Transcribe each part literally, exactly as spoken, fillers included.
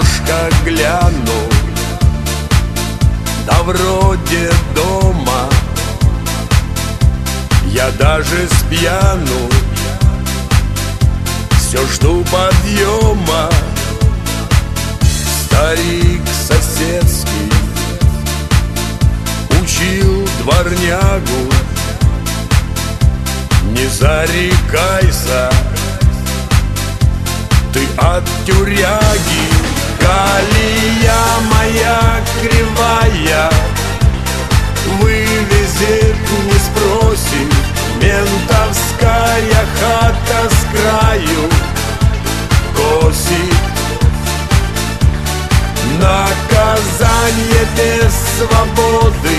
окошко гляну, да вроде дома. Я даже спьяну, все жду подъема. Старик соседский учил дворнягу: не зарекайся ты от тюряги. Колея моя кривая вывезет, не спросит. Ментовская хата с краю косит. Наказание без свободы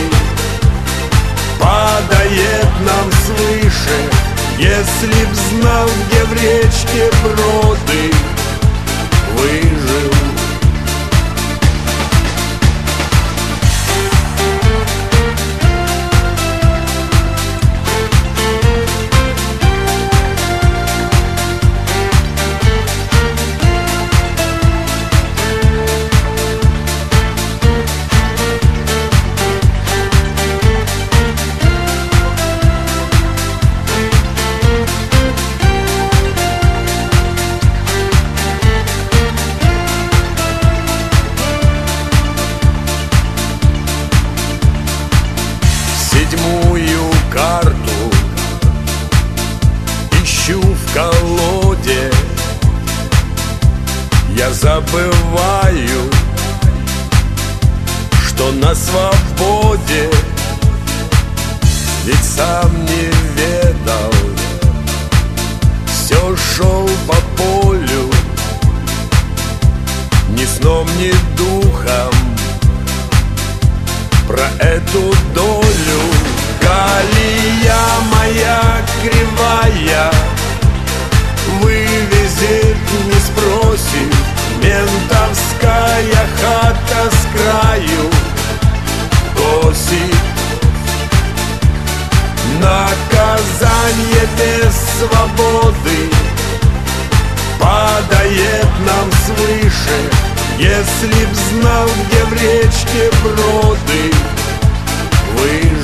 падает нам свыше. Если б знал, где в речке броды выжил. Седьмую карту ищу в колоде. Я забываю, что на свободе. Ведь сам не ведал, все шел по полю, ни сном, ни духом про эту долю. Колея моя кривая вывезет, не спросит. Ментовская хата с краю косит. Наказание без свободы падает нам свыше. Если б знал, где в речке броды выжил.